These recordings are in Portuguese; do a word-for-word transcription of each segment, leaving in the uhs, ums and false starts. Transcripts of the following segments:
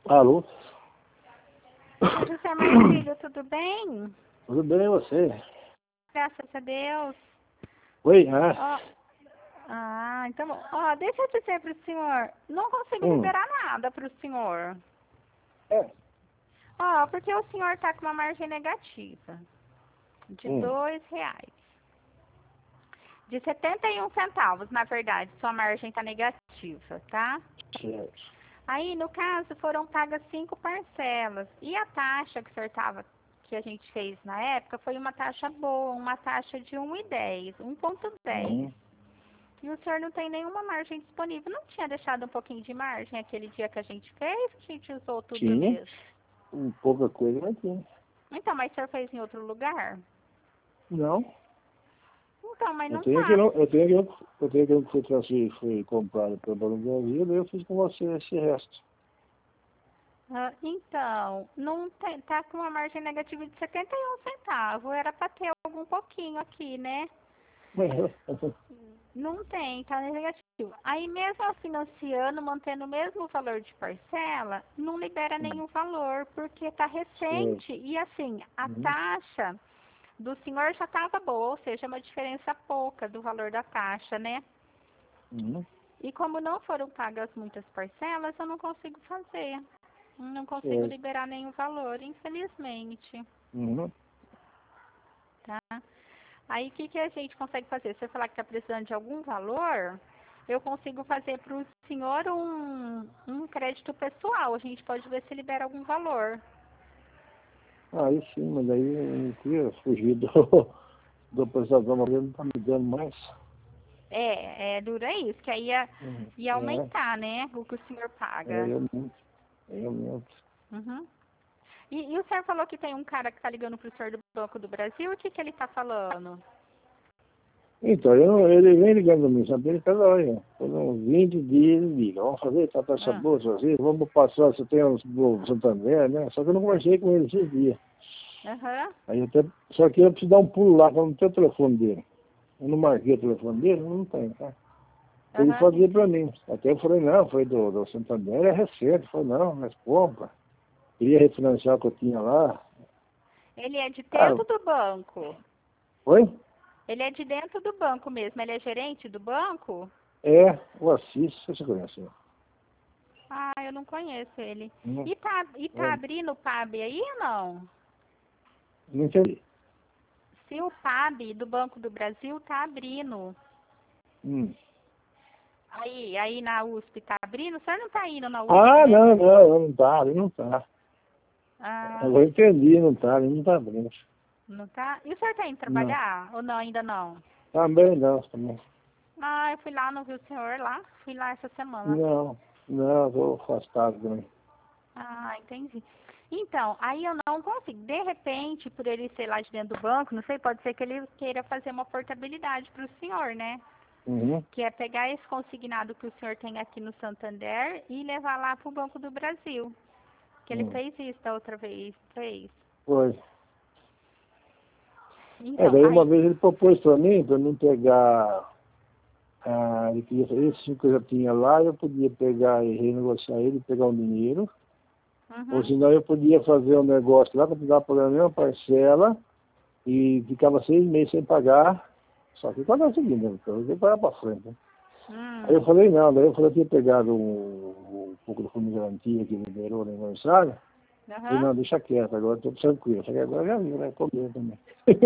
Alô? José Marcílio, tudo bem? Tudo bem, e você? Graças a Deus. Oi? Ah, Ó, ah, então, ó, deixa eu dizer para o senhor, não consigo hum. liberar nada para o senhor. É. Ó, porque o senhor está com uma margem negativa de Hum. dois reais. De setenta e um centavos, na verdade, sua margem está negativa, tá? Certo. Aí, no caso, foram pagas cinco parcelas. E a taxa que o senhor tava, que a gente fez na época foi uma taxa boa, uma taxa de um e dez, um ponto dez. Hum. E o senhor não tem nenhuma margem disponível. Não tinha deixado um pouquinho de margem aquele dia que a gente fez? A gente usou tudo Tinha. mesmo. Um pouca coisa, mas tinha. Então, mas o senhor fez em outro lugar? Não. Então, mas Eu não tenho aqui, tá. não. Eu tenho aqui, eu tenho aqui que foi transferido, foi comprado pelo Banco do Brasil, daí eu fiz com você esse resto. Ah, então, não tem, tá com uma margem negativa de setenta e um centavos. Era para ter algum pouquinho aqui, né? Não tem, tá negativo. Aí mesmo financiando, mantendo o mesmo valor de parcela, não libera nenhum valor, porque tá recente. Certo. E assim, a Uhum. taxa do senhor já estava boa, ou seja, uma diferença pouca do valor da taxa, né? Uhum. E como não foram pagas muitas parcelas, eu não consigo fazer. Não consigo Certo. liberar nenhum valor, infelizmente, Uhum. tá? Aí o que, que a gente consegue fazer? Se você falar que está precisando de algum valor, eu consigo fazer para o senhor um, um crédito pessoal. A gente pode ver se libera algum valor. Aí sim, mas daí eu não queria fugir do, do prestador, mas ele não tá me dando mais. É, é dura isso, que aí ia, Uhum. ia É, aumentar, né? O que o senhor é, paga. eu minto. Eu minto. Uhum. E, e o senhor falou que tem um cara que está ligando para o senhor do Banco do Brasil. O que, que ele está falando? Então, eu, ele vem ligando a mim, sabe? Ele fala, olha, por uns vinte dias ele liga, vamos fazer, tá essa Ah, bolsa assim, vamos passar, você tem uns do Santander, né? Só que eu não conversei com ele esses dias. aham, Aí até, só que eu preciso dar um pulo lá, para não ter o telefone dele. Eu não marquei o telefone dele, não tem, tá? Ele aham, fazia pra entendi. mim. Até eu falei, não, foi do, do Santander, é recente. Eu falei, não, mas compra. Queria refinanciar o que eu tinha lá. Ele é de Ah, dentro do banco. oi? Ele é de dentro do banco mesmo. Ele é gerente do banco? É, o Assis, você conhece? Ah, eu não conheço ele. Não, E tá, e tá é, abrindo o P A B aí ou não? não entendi. Se o P A B do Banco do Brasil tá abrindo. Hum. Aí, aí na U S P tá abrindo? O senhor não tá indo na U S P, Ah, né? não, não, não tá, ele não tá. Ah, Agora eu entendi, não tá, ele não tá abrindo. não tá? E o senhor tá indo Não, trabalhar? Ou não, ainda não? também não, também. Ah, eu fui lá, não vi o senhor lá. Fui lá essa semana. Não, não, eu tô afastado também. Ah, entendi. Então, aí eu não consigo. De repente, por ele ser lá de dentro do banco, não sei, pode ser que ele queira fazer uma portabilidade para o senhor, né? Uhum. Que é pegar esse consignado que o senhor tem aqui no Santander e levar lá para o Banco do Brasil. Que ele Hum. fez isso da outra vez, fez. Foi. É, Então, daí uma aí, vez ele propôs para mim, para mim pegar, ah, ele queria fazer isso que eu já tinha lá, eu podia pegar e renegociar ele, pegar um dinheiro, ou uhum, senão eu podia fazer um negócio lá, que eu pegava pagando a mesma parcela e ficava seis meses sem pagar, só que quando é o seguinte, né, então eu ia pagar para frente. Né? Aí eu hum, falei, não, daí eu falei que ia pegar um, um pouco do fundo de garantia que liberou no aniversário, eu falei, uhum. não, deixa quieto, agora estou tranquilo, só que agora já viu, né, comigo também.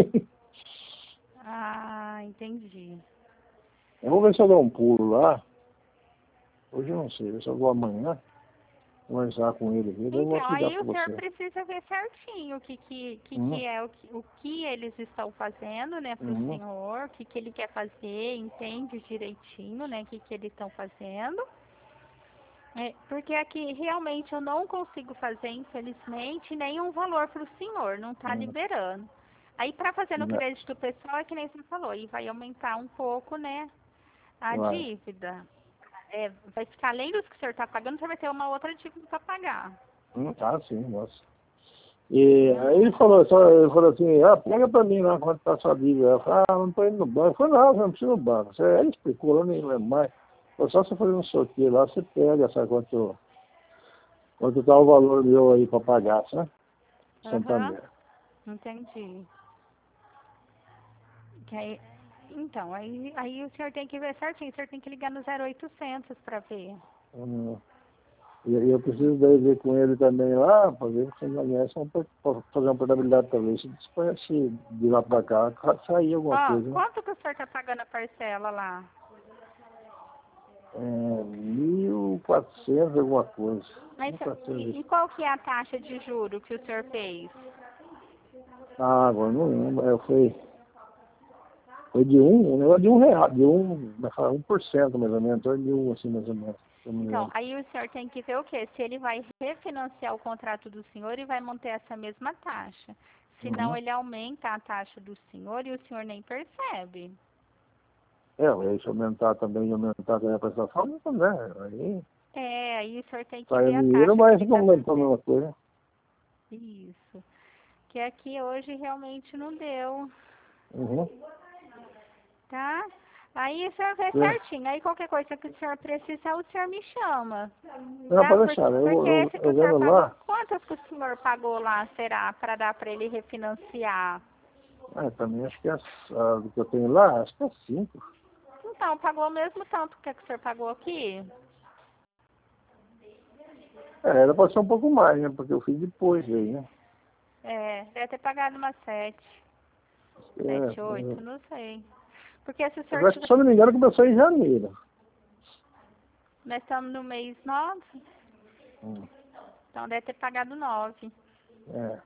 Ah, entendi. Eu vou ver se eu dou um pulo lá. Hoje eu não sei, eu só vou amanhã conversar com ele, daí eu vou Então, ligar aí para o senhor você. precisa ver certinho o que, que, que, Uhum, que é o que, o que eles estão fazendo, né, para o uhum, senhor, o que, que ele quer fazer, entende direitinho, né, o que, que eles estão fazendo. É, porque aqui realmente eu não consigo fazer, infelizmente, nenhum valor para o senhor, não está uhum. liberando. Aí para fazer no Não, crédito pessoal é que nem você falou, e vai aumentar um pouco, né, a vai. dívida. É, vai ficar além dos que o senhor está pagando, você vai ter uma outra dívida para pagar. Hum, tá sim, nossa. E Hum, aí ele falou, só, ele falou assim, ah, pega para mim lá quanto tá a sua dívida. Eu falei, ah, não tô indo no banco. Eu falei, não, você não precisa ir no banco. Você, ele explicou, eu nem lembro mais. Falei, só você fazer um sorteio lá, você pega, sabe quanto, quanto está o valor meu aí para pagar, sabe? Aham. Santander. Entendi. Que aí, então, aí, aí o senhor tem que ver certinho, o senhor tem que ligar no zero oitocentos para ver. Hum. E e eu preciso daí ver com ele também lá, para ver se não conhece, para fazer uma portabilidade talvez. Se desconhece de lá para cá, sair alguma Ó, coisa, né? quanto que o senhor tá pagando a parcela lá? É, mil e quatrocentos alguma coisa. Mas, mil e quatrocentos. e, e qual que é a taxa de juro que o senhor fez? Ah, agora não lembro. É, foi, foi de um, um negócio de um real, de um, um por cento mais ou menos, de um assim mais ou menos. Eu não Então, lembro. aí o senhor tem que ver o quê? Se ele vai refinanciar o contrato do senhor e vai manter essa mesma taxa. Senão Uhum. ele aumenta a taxa do senhor e o senhor nem percebe. É, aí se aumentar também, aumentar também a prestação, então, né? Aí É, aí o senhor tem que sai o ver a dinheiro, taxa que mas ele fica tá aumentando a fazendo. mesma coisa. Isso. Que aqui hoje realmente não deu, Uhum. tá? Aí o senhor vê É. certinho. Aí qualquer coisa que o senhor precisar, o senhor me chama. Não, Tá? pode Porque, deixar, né? Eu, porque eu, esse que eu o senhor vendo pagou, lá, quantas que o senhor pagou lá, será, para dar para ele refinanciar? ah, também acho que é, a do que eu tenho lá, acho que é cinco. Então, pagou o mesmo tanto que, que o senhor pagou aqui? É, ela pode ser um pouco mais, né? Porque eu fiz depois aí, né? É, deve ter pagado umas sete, É, sete, oito, não sei. Porque se o senhor eu acho que, tiver... se eu não me engano, começou em janeiro. Nós estamos no mês nove, Hum. então deve ter pagado nove. É,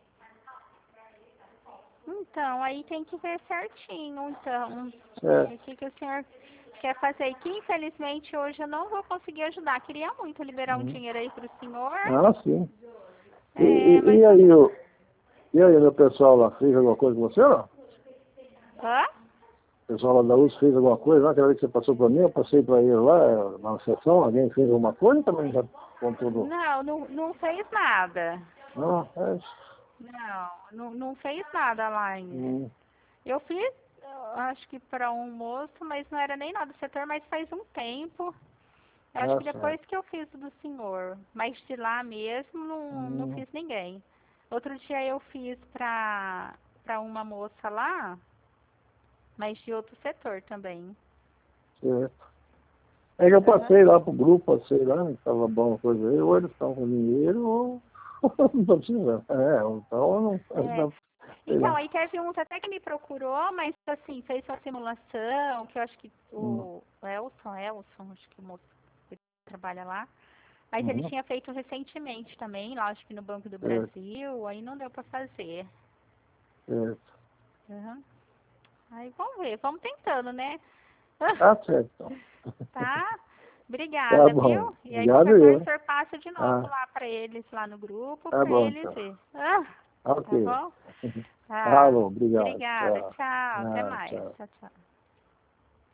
Então, aí tem que ver certinho, então, é. o que, que o senhor quer fazer. E que infelizmente hoje eu não vou conseguir ajudar. Queria muito liberar um Uhum. dinheiro aí para o senhor. Ah, sim. E, É, e, mas e só... aí, o, e aí, meu pessoal lá fez alguma coisa com você, não? Hã? O pessoal lá da U S fez alguma coisa lá, aquela vez que você passou para mim, eu passei para ele lá, na sessão, alguém fez alguma coisa também já com tudo. Não, não, não fez nada. Não, é. Não, não, não fez nada lá ainda. Hum, Eu fiz, eu acho que para um moço, mas não era nem nada do setor, mas faz um tempo. Eu acho ah, que depois certo. que eu fiz do senhor. Mas de lá mesmo não, não Hum, fiz ninguém. Outro dia eu fiz pra, pra uma moça lá, mas de outro setor também. certo. É que eu Aham. passei lá pro grupo, passei lá, não estava bom a coisa aí, ou eles estão com dinheiro, ou não estão precisando. É, ou então não, É. não, sei Então, lá. aí teve uns até que me procurou, mas assim, fez uma simulação, que eu acho que Hum, o Elson, Elson, acho que o moço que trabalha lá. Mas ele uhum, tinha feito recentemente também, lá acho que no Banco do certo, Brasil, aí não deu pra fazer. certo. Uhum. Aí vamos ver, vamos tentando, né? Ah, certo. Então. Tá? Tá Obrigada, bom. viu? E aí Obrigado qualquer coisa o eu. senhor passa de novo Ah, lá pra eles, lá no grupo, tá pra bom eles então. ver. Ah, tá Ok. bom? Tá. Alô, obrigado. Obrigada, Tchau. tchau, até Ah, mais. tchau. Tchau, tchau.